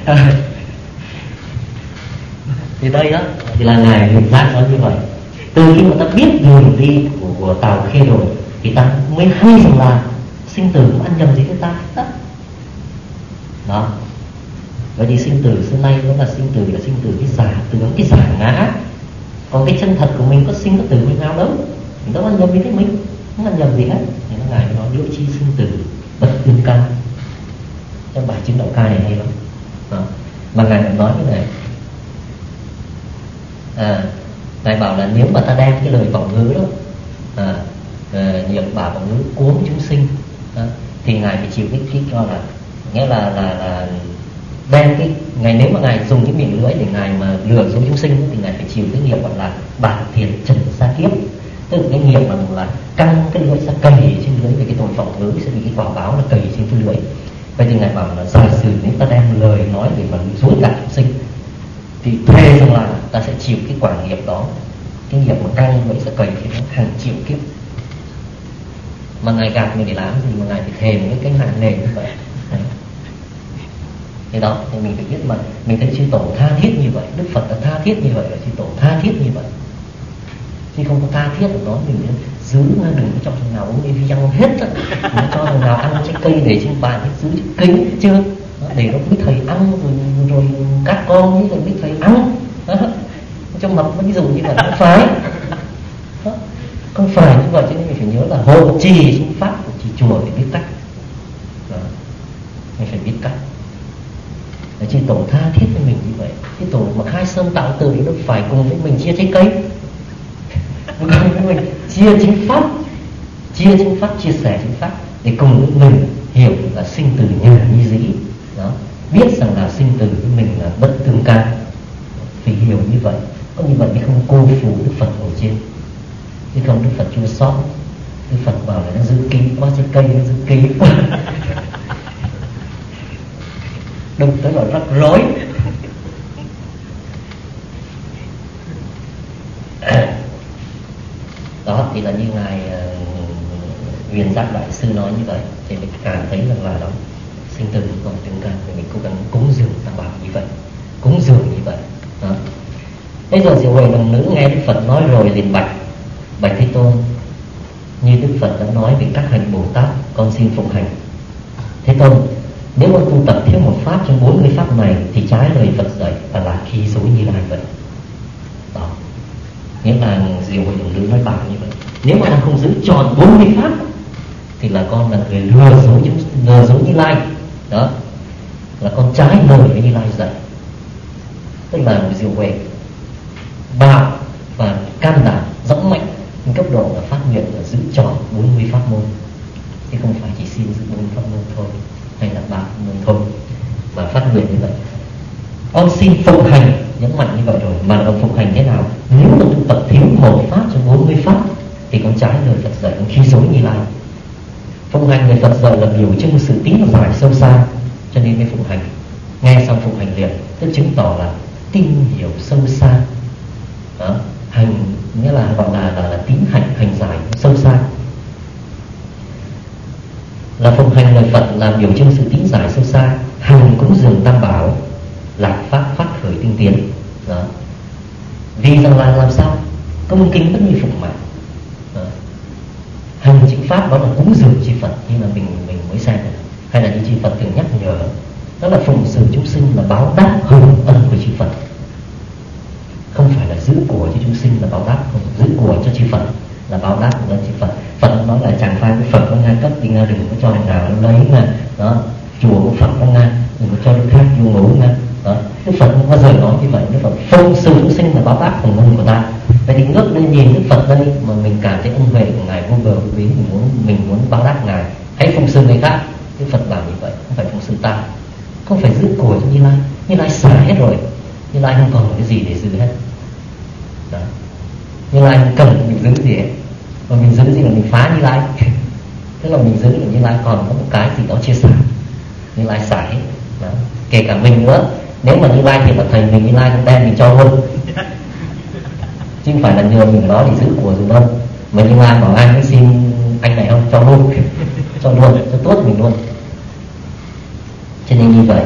Thì đây đó thì là ngài Huyền Giác nói như vậy. Từ khi mà ta biết đường đi của, của Tào Khê rồi, thì ta mới hay rằng là sinh tử không ăn nhầm gì với ta đó. Đó, vậy thì sinh tử xưa nay nó là sinh tử là sinh tử cái giả tướng, cái giả ngã. Còn cái chân thật của mình có sinh có tử mình nào đâu, mình đâu ăn nhầm với thế mình, không ăn nhầm gì hết. Thì nó ngài nói liễu chi sinh tử bất tương căn. Trong bài Chứng Đạo Ca này hay lắm. Đó, mà ngài nói như này, à, ngài bảo là nếu mà ta đem cái lời vọng ngữ đó, à, à, nhiều bảo vọng ngữ cuốn chúng sinh đó, thì ngài phải chịu cái cái cho là nghĩa là là là đem cái ngài, nếu mà ngài dùng cái miệng lưỡi để ngài mà lừa dối chúng sinh thì ngài phải chịu cái nghiệp gọi là bạc thiệt trần sa kiếp, tức là cái nghiệp mà là căng cái lưỡi ra cầy trên lưỡi, về cái tội phỏng lưỡi sẽ bị cái quả báo là cầy trên cái lưỡi. Vậy thì ngài bảo là giả sử nếu ta đem lời nói để mà dối gạt chúng sinh thì thề rằng là ta sẽ chịu cái quả nghiệp đó, cái nghiệp mà căng vậy sẽ cầy thì nó hàng triệu kiếp. Mà ngài gạt mình để làm gì mà ngài phải thề một cái cái nặng nề như vậy. Đấy. Thế đó thì mình phải biết mà mình thấy chư tổ tha thiết như vậy, Đức Phật đã tha thiết như vậy, là chư tổ tha thiết như vậy, chứ không có tha thiết của nó mình giữ đừng có cho thằng nào uống đi văng hết á, đừng cho thằng nào ăn trái cây để trên bàn giữ kính chưa, để nó biết thầy ăn rồi, rồi các con ấy rồi biết thầy ăn đó. Trong mập ví dụ như vậy không phải đó. Không phải như vậy, cho nên mình phải nhớ là hộ trì chính pháp của trì chùa phải biết cách đó. Mình phải biết cách. Chư tổ tha thiết với mình như vậy. Chư tổ mà khai sơn tạo từ nó phải cùng với mình chia trái cây, cùng với mình chia chính pháp, chia chính pháp, chia sẻ chính pháp, để cùng với mình hiểu là sinh tử nhờ như dĩ đó, biết rằng là sinh tử với mình là bất tương can, phải hiểu như vậy. Có như vậy mới không cô phụ Đức Phật ở trên, chứ không Đức Phật chua xót. Đức Phật bảo là nó giữ kỹ quá, trái cây nó giữ kỹ quá đừng tới là rắc rối. Đó thì là như ngài uh, Viên Giác Đại Sư nói như vậy, thì mình cảm thấy rằng là đó sinh tử còn tương can, thì mình cố gắng cúng dường tam bảo như vậy, cúng dường như vậy đó. Bây giờ Diệu Huệ đồng nữ nghe Đức Phật nói rồi liền bạch: bạch Thế Tôn, như Đức Phật đã nói về các hành Bồ Tát, con xin phụng hành. Thế Tôn, nếu con tu tập thiếu một pháp trong bốn mươi pháp này thì trái lời Phật dạy và là khi dối Như Lai vậy. Đó, nghĩa là Diệu Huệ đồng nữ nói bảo như vậy. Nếu mà con không giữ tròn bốn mươi pháp thì là con là người lừa dối lừa dối Như Lai. Đó, là con trái lời với Như Lai dạy. Tức là Diệu Huệ bạo và can đảm dũng mạnh cấp độ là phát nguyện là giữ tròn bốn mươi pháp môn, chứ không phải chỉ xin giữ bốn mươi pháp môn thôi, hay là ba môn thôi, mà phát nguyện như vậy. Con xin phụng hành, nhấn mạnh như vậy rồi, mà ông phụng hành thế nào? Nếu mà tu tập thiếu một pháp trong bốn mươi pháp thì con trái lời Phật dạy, con khi dối Như Lai. Phụng hành lời Phật dạy là biểu trưng sự tín giải sâu xa, cho nên mới phụng hành. Nghe xong phụng hành liền, tức chứng tỏ là tin hiểu sâu xa. Đó, hành nghĩa là gọi là là, là tín hạnh, hành giải sâu xa. Là phụng hành lời Phật là biểu trưng sự tín giải sâu xa. Hành cúng dường tam bảo, lạc pháp phát khởi tinh tiến. Đó, vì rằng là làm sao công kính bất như phụng mạng. Hành chính pháp đó là cúng dường chư Phật, như là mình mình mới xem, hay là như chư Phật thường nhắc nhở, đó là phụng sự chúng sinh, là báo đáp hưởng ân của chư Phật. Không phải là giữ của cho chúng sinh là báo đáp, không, giữ của cho chư Phật là báo đáp của chư Phật. Phật nói là chẳng phải cái Phật có Nga cấp thì Nga đừng có cho thằng nào nó lấy Nga. Đó, chùa của Phật có Nga, đừng có cho đứa khác vô ngủ Nga. Đó, Đức Phật không bao giờ nói như vậy. Đức Phật phụng sự chúng sinh là báo đáp hưởng ân của ta. Vậy thì ngước lên nhìn Đức Phật đây mà mình cảm thấy ân huệ của ngài vô bờ vô bến, mình muốn mình muốn báo đáp ngài, hãy phụng sự người khác. Đức Phật bảo như vậy, không phải phụng sự ta, không phải giữ của cho Như Lai. Như Lai xả hết rồi, Như Lai không còn cái gì để giữ hết. Đó, Như Lai không cần mình giữ gì hết, mà mình giữ gì là mình phá Như Lai. Tức là mình giữ là Như Lai còn có một cái gì đó chia sẻ, Như Lai xả hết. Đó, kể cả mình nữa, nếu mà Như Lai thì là thầy mình, Như Lai cũng đem mình cho luôn, chứ không phải là nhờ mình đó để giữ của rồi đâu. Mà Như Lai bảo anh xin anh này không, cho luôn, cho luôn, cho tốt mình luôn. Cho nên như vậy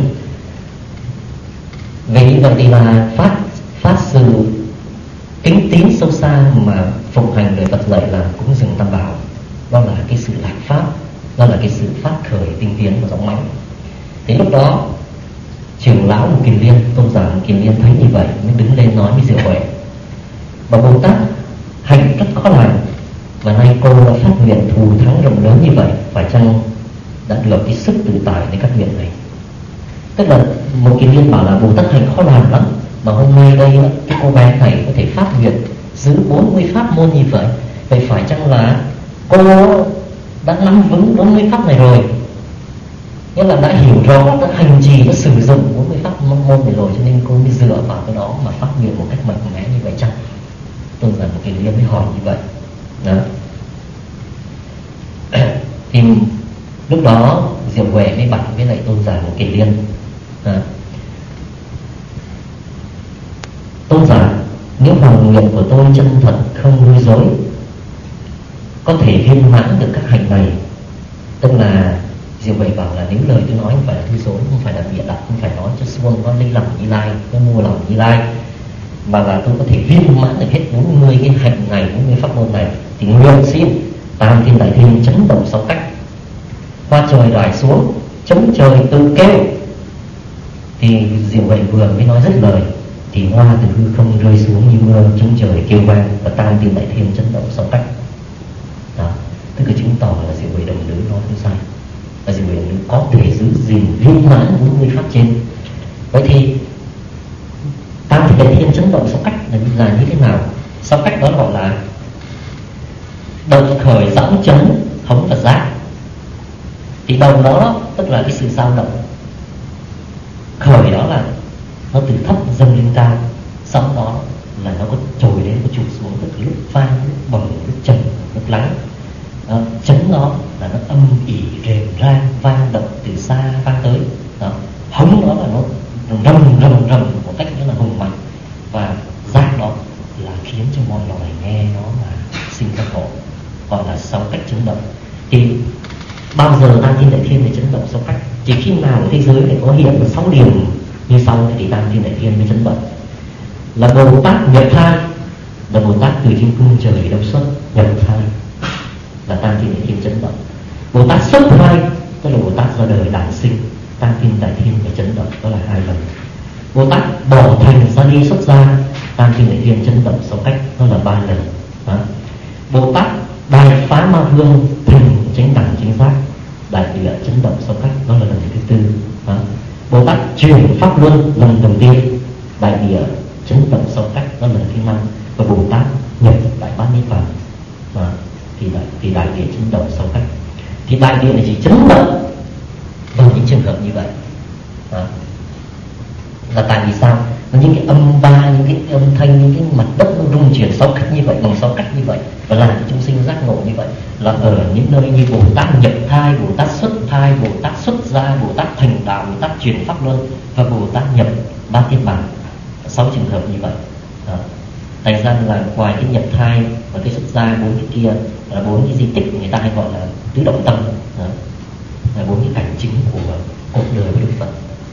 vì như vậy thì là phát phát sự kính tín sâu xa mà phụng hành lời Phật dạy là cúng dường tam bảo. Đó là cái sự lạc pháp, đó là cái sự phát khởi tinh tiến và rộng mãnh. Thế lúc đó trưởng lão Mục Kiền Liên, tôn giả Mục Kiền Liên thấy như vậy mới đứng lên nói với Diệu Huệ: và Bồ Tát hành rất khó làm, và nay cô đã phát nguyện thù thắng rộng lớn như vậy, phải chăng đã được cái sức tự tại để các nguyện này? Tức là Mục Kiền Liên bảo là Bồ Tát hành khó làm lắm, mà hôm nay đây cái cô bé này có thể phát nguyện giữ bốn mươi pháp môn như vậy, vậy phải chăng là cô đã nắm vững bốn mươi pháp này rồi? nghĩa là đã hiểu rõ, đã hành trì, đã sử dụng bốn mươi pháp môn này rồi, cho nên cô mới dựa vào cái đó mà phát nguyện một cách mạnh mẽ như vậy chăng? Tôn giả Một Kiền Liên mới hỏi như vậy. Đó. Thì lúc đó Diệu Huệ mới bạch với lại Tôn giả Một Kiền Liên: đó. Tôn giả, nếu hoàn nguyện của tôi chân thật không nuôi dối, có thể viên mãn được các hành này. Tức là Diệu Huệ bảo là nếu lời tôi nói không phải là nuôi dối, không phải là bịa đặt, không phải nói cho xuông, có lấy lòng Như Lai, có mua lòng Như Lai, mà là tôi có thể viên mãn được hết bốn mươi cái hành này, bốn mươi pháp môn này, thì nguyện xin tam thiên đại thiên chấn động sáu cách, hoa trời rải xuống, chống trời tự kêu. Thì Diệu Huệ vừa mới nói dứt lời thì hoa từ hư không rơi xuống như mưa, chống trời kêu vang, và tam thiên đại thiên chấn động sáu cách. Đó, tức là chứng tỏ là Diệu Huệ đồng nữ nói không sai, và Diệu Huệ đồng nữ có thể giữ gìn viên mãn bốn mươi pháp trên. Vậy thì tam thiên đại thiên chấn động sáu cách là, là như thế nào? Sáu cách đó gọi là động khởi dõng chấn hống và giác. Thì đồng đó tức là cái sự dao động, khởi đó là nó từ thấp dâng lên cao, sóng đó là nó có trồi lên, có trụt xuống, tức lúc vang, lúc bồng, lúc trầm, lúc lắng. Đó, chấn đó là nó âm ỉ rền rang, vang động từ xa vang tới. Đó, hống đó là nó rầm rầm rầm một cách rất là hùng mạnh, và giác đó là khiến cho mọi loài nghe nó mà sinh ra khổ, gọi là sáu cách chấn động. Thì bao giờ tam thiên đại thiên để chấn động sáu cách? Chỉ khi nào ở thế giới này có hiện được sáu điểm như sau thì tam thiên đại thiên mới chấn động. Là Bồ Tát nhập thai, là Bồ Tát từ trên cung trời đâu xuất nhập thai, là tam thiên đại thiên chấn động. Bồ Tát xuất thai, tức là Bồ Tát ra đời đản sinh, tam thiên đại thiên phải chấn động, đó là hai lần. Bồ Tát bỏ thành ra đi xuất gia, tam thiên đại thiên chấn động sáu cách, đó là ba lần. Đó. Bồ Tát đại phá ma vương thành chánh đẳng chánh giác, đại địa chấn động sáu cách, đó là lần thứ tư. Đó. Bồ Tát chuyển pháp luân lần đầu tiên, đại địa chấn động sáu cách, đó là lần thứ năm. Và Bồ Tát nhập đại bát niết bàn, đó. thì đại thì đại địa chấn động sáu cách. Thì đại địa này chỉ chấn động vào những trường hợp như vậy. Đó. Là tại vì sao? Những cái âm ba, những cái âm thanh, những cái mặt đất nó rung chuyển sáu cách như vậy, bằng sáu cách như vậy, và làm cho chúng sinh giác ngộ như vậy, là ở những nơi như Bồ Tát nhập thai, Bồ Tát xuất thai, Bồ Tát xuất gia, Bồ Tát thành đạo, Bồ Tát chuyển pháp luân, và Bồ Tát nhập ba thiên bản. Sáu trường hợp như vậy. Đó. Thành ra là ngoài cái nhập thai và cái xuất gia, bốn cái kia là bốn cái di tích người ta hay gọi là tứ động tâm. Đó. Là bốn cái cảnh chính của cuộc đời của Đức Phật.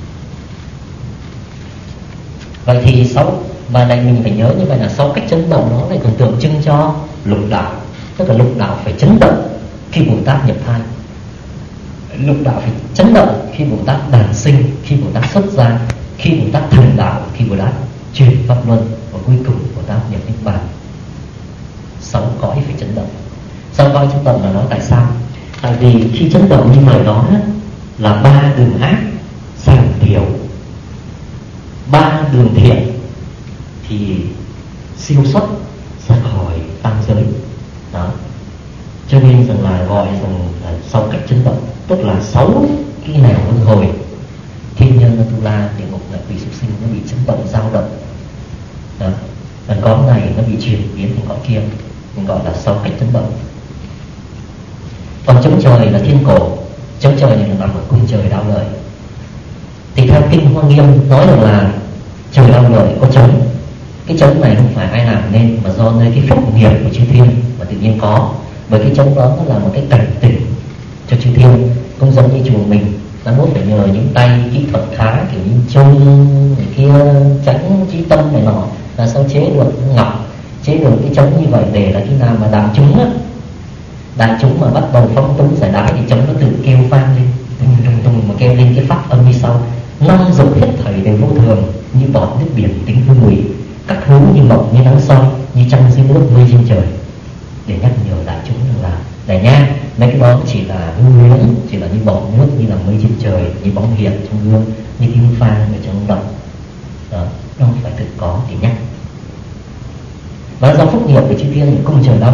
Vậy thì sáu, và đây mình phải nhớ như vậy là sáu cách chấn động đó lại còn tượng trưng cho lục đạo. Tức là lục đạo phải chấn động khi Bồ Tát nhập thai, lục đạo phải chấn động khi Bồ Tát đản sinh, khi Bồ Tát xuất gia, khi Bồ Tát thành đạo, khi Bồ Tát chuyển pháp luân, và cuối cùng Bồ Tát nhập niết bàn. Sáu cõi phải chấn động. Sáu cõi chấn động là nói tại sao? Tại vì khi chấn động như vậy đó là ba đường ác giảm thiểu, ba đường thiện thì siêu xuất ra khỏi tam giới. Đó. Cho nên rằng là gọi rằng là sáu cách chấn động, tức là sáu cái nẻo luân hồi, thiên nhân, tu la, địa ngục, là quỷ, súc sinh nó bị chấn động, dao động. Đó. Và cõi này nó bị chuyển biến thành cõi kia, mình gọi là sáu cách chấn động. Còn chống trời là thiên cổ, chống trời này là nằm ở cung trời Đao Lợi. Thì theo kinh Hoa Nghiêm nói rằng là trời Đao Lợi có trống. Cái trống này không phải ai làm nên, mà do nơi cái phúc nghiệp của chư thiên mà tự nhiên có. Bởi cái trống đó nó là một cái cảnh tỉnh cho chư thiên, không giống như chùa mình nó muốn phải nhờ những tay kỹ thuật khá, kiểu như chung người kia tránh trí tâm này nọ, là sao chế được ngọc, chế được cái trống như vậy, để là khi nào mà đại chúng á, đại chúng mà bắt đầu phóng túng giải đãi thì trống nó tự kêu vang lên, tung tung tung mà kêu lên cái pháp âm như sau: năm dục hết thảy đều vô thường, như bọt nước biển tính hư ngụy, các hướng như mộng như nắng soi, như trăng dưới nước mây trên trời, để nhắc nhở đại chúng rằng là này nha, mấy cái đó chỉ là hư huyễn, chỉ là như bọt nước, như là mây trên trời, như bóng hiện trong gương, như tiếng phan ở trong động. Đó, nó phải thực có để nhắc. Và do phúc nghiệp của chư thiên những cung trời Đao Lợi,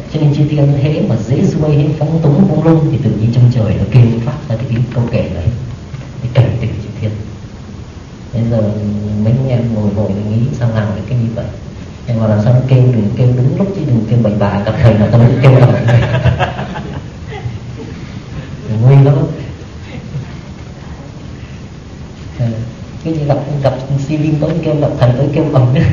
Cho nên chư thiên hễ mà dễ ruôi, hễ phóng túng buông lung thì tự nhiên trong trời nó kêu phát ra cái tiếng câu kể đấy để cảnh tỉnh chư thiên. Bây giờ mấy anh em ngồi ngồi nghĩ sao làm được cái như vậy, nhưng mà làm sao nó kêu đừng kêu đúng lúc chứ đừng kêu bậy bạ gặp thầy là tao mới kêu ở này. Nguy lắm. Cái gì gặp gặp si linh tới kêu, gặp thầy tới kêu ầm nữa.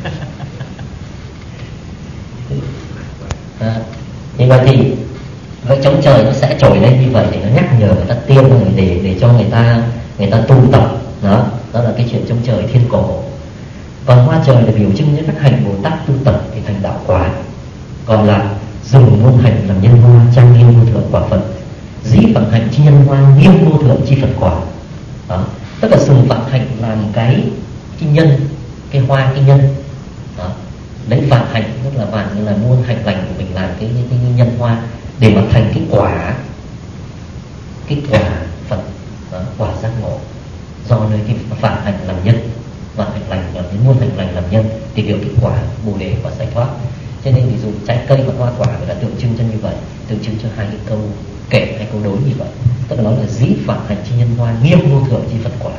À, như vậy thì vậy chống trời nó sẽ trồi lên như vậy để nó nhắc nhở người ta tiên rồi để để cho người ta người ta tu tập. Đó, đó là cái chuyện chống trời thiên cổ. Còn hoa trời là biểu trưng cho các hành Bồ Tát tu tập thì thành đạo quả. Còn là dùng ngôn hành làm nhân hoa trang nghiêm vô thượng quả Phật, dĩ phận hành chi nhân hoa nghiêm vô thượng chi Phật quả. Đó, tức là dùng phận hành làm cái cái nhân, cái hoa cái nhân. Đó, lấy vạn hành tức là vạn như là muôn hành lành của mình làm cái, cái, cái nhân hoa để mà thành cái quả, cái quả Phật. Đó, quả giác ngộ do nơi cái vạn hành làm nhân, vạn hành lành làm nhân, muôn hành lành làm nhân thì được cái quả bồ đề và giải thoát. Cho nên ví dụ trái cây và hoa quả là tượng trưng cho như vậy, tượng trưng cho hai cái câu kể, hai câu đối như vậy. Tức là nói là dĩ vạn hành chi nhân hoa nghiêm vô thượng chi Phật quả.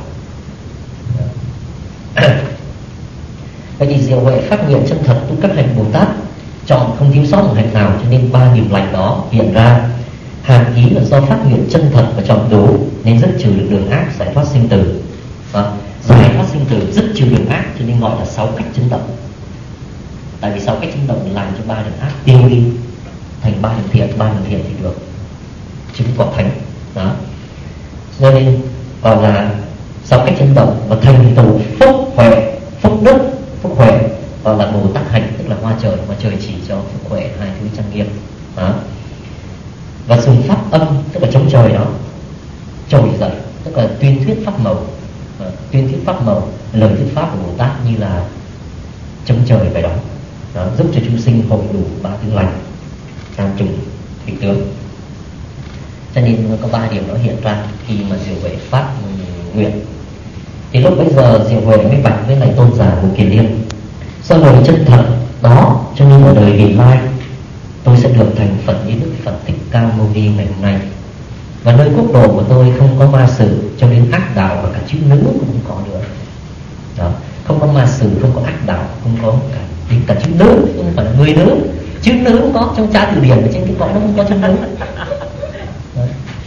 Vậy thì diệu huệ phát nguyện chân thật tu các hành Bồ Tát, chọn không thiếu sót một hành nào, cho nên ba điểm lành đó hiện ra. Hàm ý là do phát nguyện chân thật và chọn đúng nên dứt trừ được đường ác, giải thoát sinh tử. Đó, giải thoát sinh tử, dứt trừ đường ác cho nên gọi là sáu cách chấn động. Tại vì sáu cách chấn động làm cho ba đường ác tiêu đi thành ba đường thiện, ba đường thiện thì được chứng quả thánh. Đó, cho nên còn là sáu cách chấn động và thành tựu phúc huệ, phúc đức, phúc huệ còn là Bồ Tát hành, tức là hoa trời. Hoa trời chỉ cho phúc huệ, hai thứ trang nghiêm. Đó, và dùng pháp âm tức là chống trời đó trồi dậy, tức là tuyên thuyết pháp màu. À, tuyên thuyết pháp màu, lời thuyết pháp của Bồ Tát như là chống trời vậy đó. Đó, giúp cho chúng sinh hội đủ ba thứ lành, tam trùng thủy tướng. Cho nên có ba điểm đó hiện ra khi mà diệu huệ phát nguyện. Thì lúc bây giờ diệu huệ mới bạch với lại tôn giả của Kiền Liên: do lời chân thật đó cho nên ở đời vị lai tôi sẽ được thành Phật như Đức Phật Thích Ca Mâu Ni ngày hôm nay. Và nơi quốc độ của tôi không có ma sử, cho nên ác đạo và cả chữ nữ cũng không có nữa. Đó, không có ma sử, không có ác đạo, không có cả, cả chữ nữ, không phải là người nữ. Chữ nữ cũng có trong tra từ điển, ở trên cái cõi nó không có chữ nữ. Đó.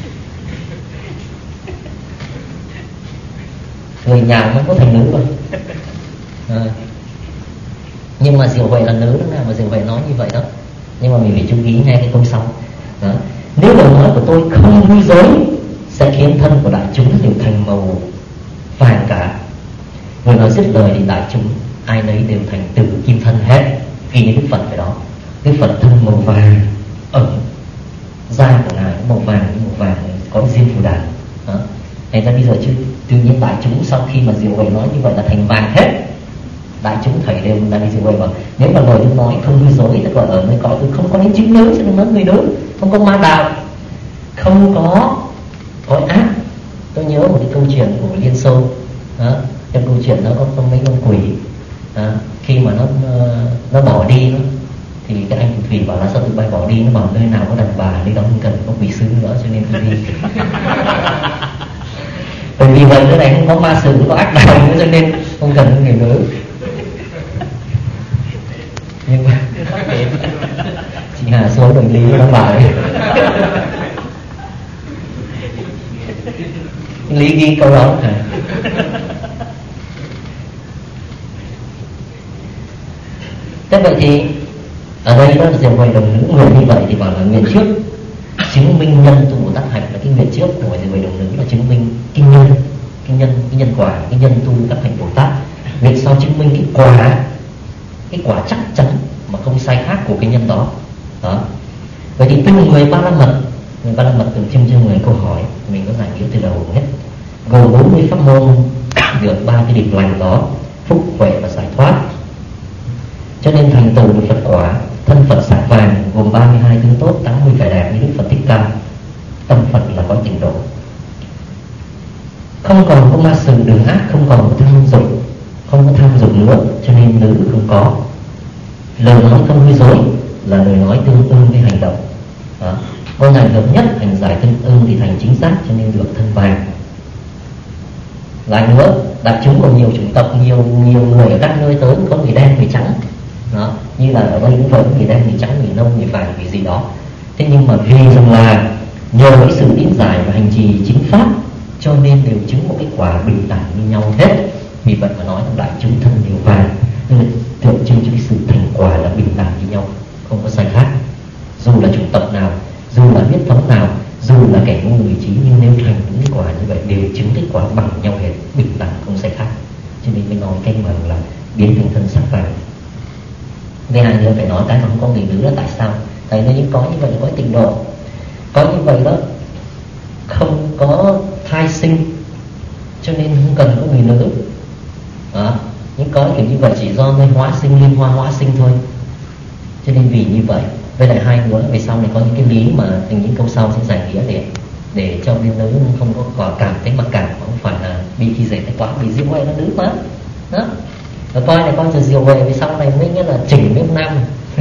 Người nhà mới có thành nữ rồi. À, nhưng mà diệu huệ là nữ đó, mà diệu huệ nói như vậy đó. Nhưng mà mình phải chú ý nghe cái câu sau. Đó, nếu lời nói của tôi không hư dối sẽ khiến thân của đại chúng đều thành màu vàng cả. Người nói dứt lời thì đại chúng ai nấy đều thành tử kim thân hết. Ghi như Đức Phật vậy đó. Đức Phật thân màu vàng, ẩn da của ngài màu vàng, màu vàng có diêm phù đàn. Đó, thành ra bây giờ chứ tự nhiên đại chúng sau khi mà diệu huệ nói như vậy là thành vàng hết. Đại chúng thầy đều là đi diệu huệ mà nếu mà lời tôi nói không hư dối, tức là ở nơi cõi tôi không có những chữ nữ, cho nên nói người nữ, không có ma đạo, không có cõi ác. Tôi nhớ một cái câu chuyện của Liên Xô. Đó, trong câu chuyện đó có, có mấy con quỷ. Đó, khi mà nó nó bỏ đi đó, thì cái anh phù thủy bảo là sao tụi bay bỏ đi, nó bảo nơi nào có đàn bà đi đó không cần có quỷ sứ nữa, cho nên tôi đi. Bởi vì vậy cái này không có ma sử, không có ác đạo nữa, cho nên không cần người nữ. Nhưng mà chị Hà xuống đồng lý nó bảo lý ghi câu đó hả? Thế vậy thì ở đây đó là diệu huệ đồng nữ người như vậy thì bảo là nguyện trước chứng minh nhân tu Bồ Tát hạnh, là cái nguyện trước của diệu huệ đồng nữ là chứng minh cái nhân, cái nhân, cái nhân quả, cái nhân tu các hạnh Bồ Tát. Nguyện sau chứng minh cái quả, cái quả chắc chắn mà không sai khác của cái nhân đó. Đó, vậy thì từng người ba la mật, người ba la mật tượng trưng cho mười câu hỏi, mình có giải nghĩa từ đầu hết, gồm bốn mươi pháp môn được ba cái điểm lành đó: phúc, huệ và giải thoát. Cho nên thành tựu được Phật quả, thân Phật sắc vàng gồm ba mươi hai tướng tốt, tám mươi vẻ đẹp như Đức Phật Thích Ca. Tâm Phật là có trình độ, không còn có ma sử đường ác, không còn có tham dục, không có tham dục nữa, cho nên nữ không có. Lời nói không hư dối, là lời nói tương ưng với hành động. Đó. Có ngài hợp nhất, hành giải tương ưng thì thành chính xác, cho nên được thân vàng. Lại nữa, đại chúng còn nhiều chủng tộc, nhiều nhiều người ở các nơi tới, có người đen, người trắng. Đó. Như là ở đây cũng vậy, người đen, người trắng, người nâu, người vàng, người gì đó. Thế nhưng mà vì rằng là nhờ cái sự tín giải và hành trì chính pháp, cho nên đều chứng một cái quả bình đẳng như nhau hết. Vì vậy mà nói rằng đại chúng thân đều vàng, nên tượng trưng cho cái sự thành quả là bình đẳng như nhau, không có sai khác. Dù là chủng tộc nào, dù là huyết thống nào, dù là kẻ ngu người trí, nhưng nếu thành những cái quả như vậy đều chứng cái quả bằng nhau hết, bình đẳng không sai khác. Cho nên mới nói cái bằng là biến thành thân sắc vàng. Thứ hai nữa phải nói cái mà không có người nữ là tại sao? Tại nếu có như vậy là có tịnh độ, có như vậy đó không có thai sinh, cho nên không cần có người nữ. Đó. Nhưng có kiểu như vậy chỉ do nơi hóa sinh, liên hoa hóa sinh thôi. Cho nên vì như vậy, với lại hai nữa về sau này có những cái lý mà thành những câu sau sẽ giải nghĩa để để cho bên nữ không có quả cảm thấy mặc cảm, không phải là bị khi dễ cái quá, bị diệu huệ nó nữ mà. Đó. Rồi coi này, coi từ diệu huệ về sau này mới nghĩa là chỉnh bên nam.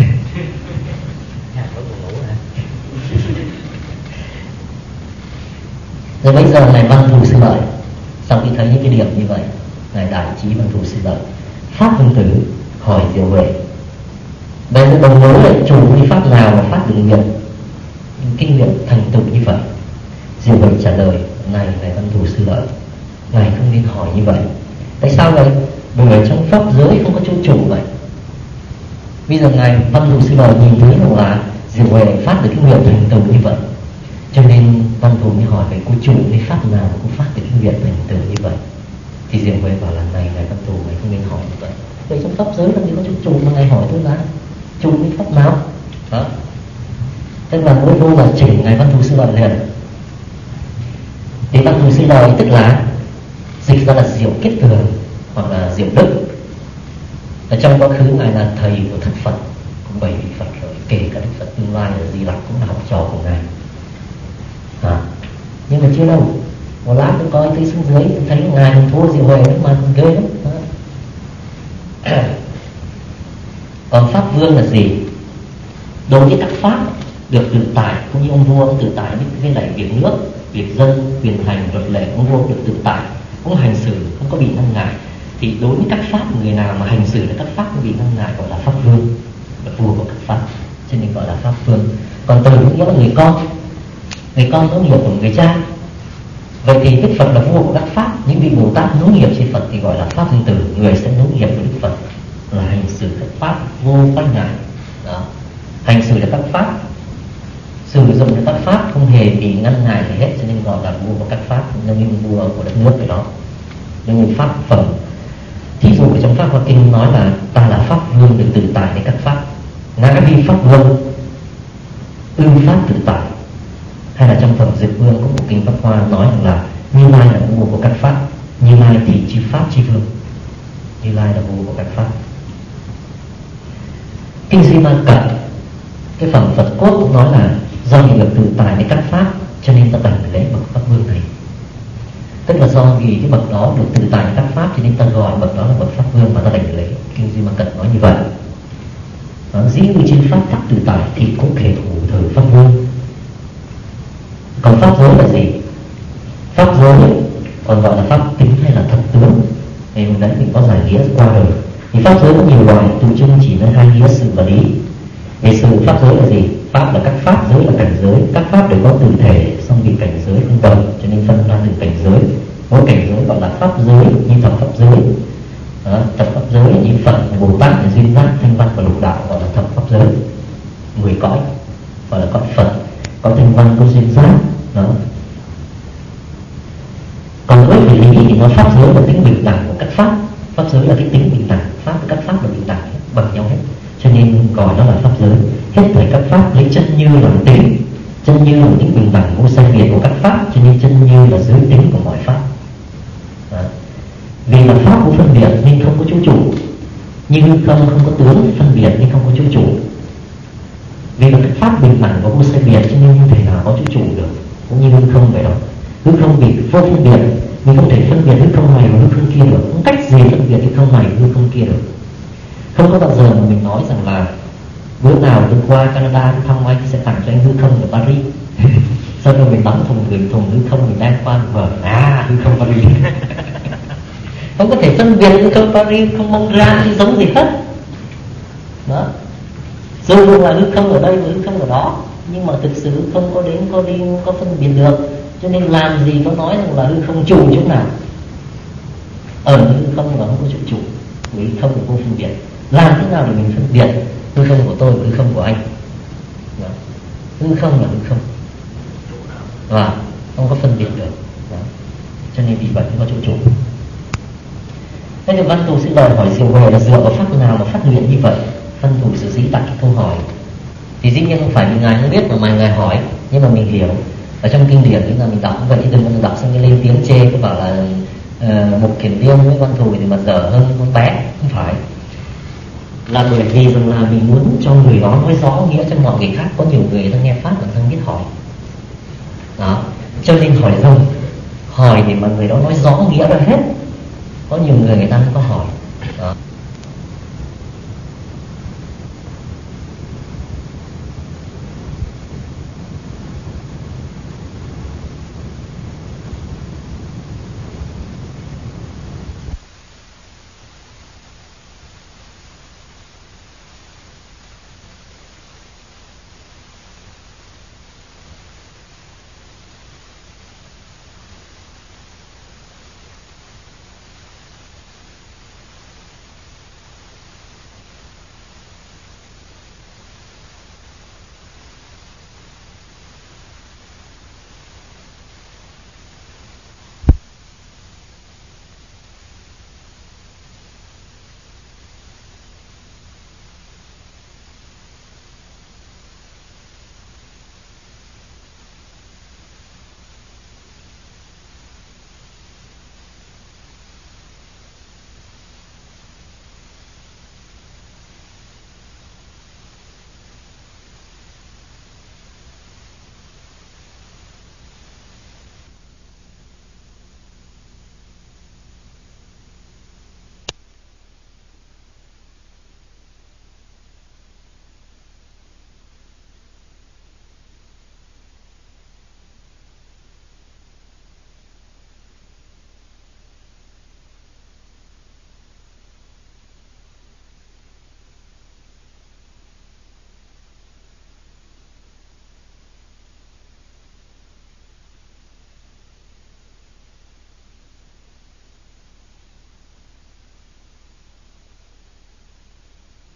Rồi bây giờ này Văn Thù Sư Lợi, sau khi thấy những cái điểm như vậy, ngài đại trí Văn Thù Sư Lợi pháp vương tử hỏi diệu huệ, đây là đồng mối là chủ đi pháp nào mà phát được nguyện kinh nghiệm thành tựu như vậy? Diệu huệ trả lời, này này Văn Thù Sư Lợi, ngài không nên hỏi như vậy. Tại sao vậy? Bởi ở trong pháp giới không có chỗ chủ vậy. Bây giờ ngài Văn Thù Sư Lợi nhìn thấy là diệu huệ phát được cái nguyện thành tựu như vậy, cho nên Văn Thù mới hỏi về cô chủ đi pháp nào cũng phát được cái nguyện thành tựu như vậy. Thì diệu huệ bảo là này này Văn Thù, ngài không nên hỏi như vậy. Vậy trong pháp giới làm gì có chỗ chủ mà ngài hỏi tôi là chủ đi pháp nào? Đó. Tức là mỗi vô là chỉnh ngài Văn Thù Sư Lợi liền. Thì Văn Thù Sư Lợi tức là dịch ra là diệu kết tường hoặc là diệu đức. Ở trong quá khứ ngài là thầy của thất Phật, cũng bảy vị Phật rồi, kể cả Đức Phật tương lai là Di Lặc cũng là học trò của ngài. À, nhưng mà chưa đâu, một lát tôi coi tới xuống dưới tôi thấy ngài còn thua diệu huệ mà ghê lắm. Còn pháp vương là gì? Đối với các pháp được tự tại, cũng như ông vua ông tự tại với lại việc nước, việc dân, quyền thành, luật lệ, ông vua được tự tại, cũng hành xử không có bị ngăn ngại. Thì đối với các pháp, người nào mà hành xử là các pháp không bị ngăn ngại gọi là pháp vương, là vua của các pháp, cho nên gọi là pháp vương. Còn từ cũng nghĩa là người con, người con nối nghiệp của người cha. Vậy thì Đức Phật là vua của các pháp, những vị Bồ Tát nối nghiệp trên Phật thì gọi là pháp vương tử, người sẽ nối nghiệp với Đức Phật, là hành xử các pháp vô quanh ngại. Đó. Hành xử là các pháp, sử dụng được các pháp không hề bị ngăn ngại gì hết, cho nên gọi là vua của các pháp, giống như vua của đất nước vậy đó. Giống như pháp phẩm. Thí dụ ở trong pháp Hoa Kinh nói là ta là pháp vương được tự tại với các pháp, ngã vi pháp vương, ư pháp tự tại. Hay là trong phẩm Dược Vương có một kinh Pháp Hoa nói rằng là Như Lai là vua của các pháp, Như Lai thì chi pháp chi vương, Như Lai là vua của các pháp. Kinh Duy Ma Cật, cái phẩm Phật cốt cũng nói là do vì được tự tại với các pháp cho nên ta đảnh lễ bậc pháp vương này. Tức là do vì cái bậc đó được tự tại với các pháp cho nên ta gọi bậc đó là bậc pháp vương mà ta đảnh lễ. Kinh Duy Ma Cật nói như vậy. Dĩ như trên pháp pháp tự tại thì cũng thể thủ thờ pháp vương. Còn pháp giới là gì? Pháp giới còn gọi là pháp tính hay là thật tướng, thì đấy mình có giải nghĩa qua rồi. Thì pháp giới có nhiều loại, tự chung chỉ nói hai nghĩa sự và lý. Về sự pháp giới là gì? Pháp là các pháp, giới là cảnh giới. Các pháp đều có tự thể, song vì cảnh giới không đồng, cho nên phân ra từng cảnh giới. Mỗi cảnh giới gọi là pháp giới, như thập pháp giới. Đó, thập pháp giới như Phật, Bồ Tát, Duyên Giác, Thanh Văn và Lục Đạo gọi là thập pháp giới. Mười cõi gọi là cõi Phật, có Thanh Văn, có Duyên Giác. Đó. Còn với vị lý thì nó pháp giới là tính bình đẳng của các pháp. Pháp giới là cái tính bình đẳng, pháp với các pháp là bình đẳng bằng nhau hết, cho nên gọi nó là pháp giới. Hết thảy các pháp lấy chân như làm tính, chân như là tính bình đẳng vô sai biệt của các pháp, cho nên chân như là giới tính của mọi pháp. Đó. Vì là pháp của phân biệt nên không có chỗ chủ, như không không có tướng phân biệt nên không có chỗ chủ. Vì là các pháp bình đẳng và vô sai biệt cho nên không thể nào có chỗ chủ được, cũng như hư không vậy đó. Hư không vì vô phân biệt, mình không thể phân biệt hư không này và hư không kia được, không cách gì phân biệt hư không này hư không kia được. Không có bao giờ mà mình nói rằng là Bữa nào tôi qua Canada tôi thăm anh sẽ tặng cho anh hư không ở Paris. Sau đó mình bắn thùng gửi thùng hư không mình đang qua vở à hư không Paris. Không có thể phân biệt hư không Paris, không mong ra thì giống gì hết. Đó. Dù là hư không ở đây và hư không ở đó, nhưng mà thực sự không có đến có đi không có phân biệt được. Cho nên làm gì có nói rằng là hư không chủ chỗ nào. Ở hư không là không có chỗ chủ, hư không là vô phân biệt. Làm thế nào để mình phân biệt hư không của tôi và hư không của anh? Đó. Hư không là hư không, và không có phân biệt được. Đó. Cho nên vì vậy không có chỗ chủ. Thế thì văn thù sẽ đòi hỏi diệu huệ là dựa vào pháp nào mà phát nguyện như vậy? Văn thù sử dĩ đặt cái câu hỏi. Thì dĩ nhiên không phải vì ngài không biết mà ngài hỏi, nhưng mà mình hiểu. Ở trong kinh điển chúng ta mình đọc vậy thì đừng có đọc xong cái lên tiếng chê có bảo là uh, một kiển viên với văn thù thì mà dở hơn con bé. Không phải, là bởi vì rằng là mình muốn cho người đó nói rõ nghĩa cho mọi người khác. Có nhiều người ta nghe pháp mà không biết hỏi. Đó, cho nên hỏi rộng, hỏi để mà người đó nói rõ nghĩa ra hết. Có nhiều người người ta không có hỏi.